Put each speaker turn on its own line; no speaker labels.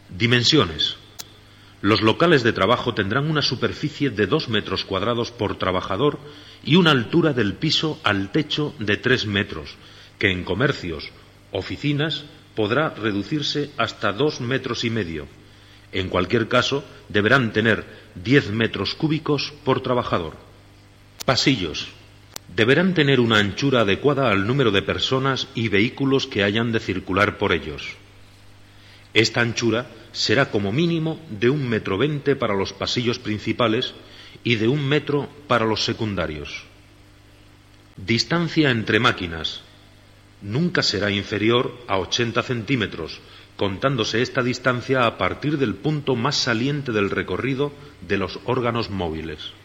Dimensiones. Los locales de trabajo tendrán una superficie de 2 metros cuadrados por trabajador y una altura del piso al techo de 3 metros, que en comercios, oficinas, podrá reducirse hasta 2,5 metros. En cualquier caso, deberán tener 10 metros cúbicos por trabajador. Pasillos. Deberán tener una anchura adecuada al número de personas y vehículos que hayan de circular por ellos. Esta anchura será como mínimo de 1,20 metros para los pasillos principales y de 1 metro para los secundarios. Distancia entre máquinas. Nunca será inferior a 80 centímetros, contándose esta distancia a partir del punto más saliente del recorrido de los órganos móviles.